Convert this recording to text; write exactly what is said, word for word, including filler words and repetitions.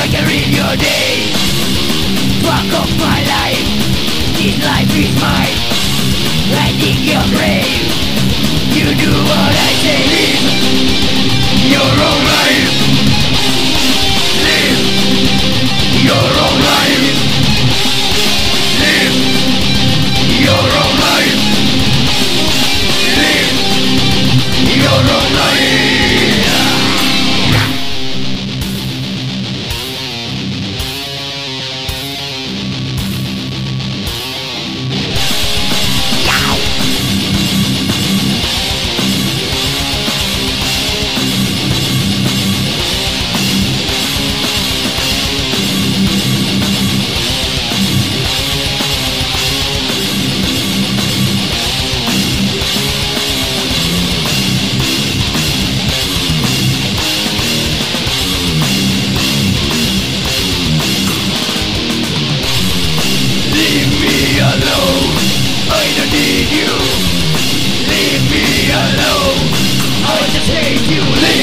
I can read your name. Fuck off my life. This life is mine. I dig your grave. You do what I say. Live your own life. Live your own life. Live your own life. Live your own life. Alone, I don't need you. Leave me alone, I just hate you. Leave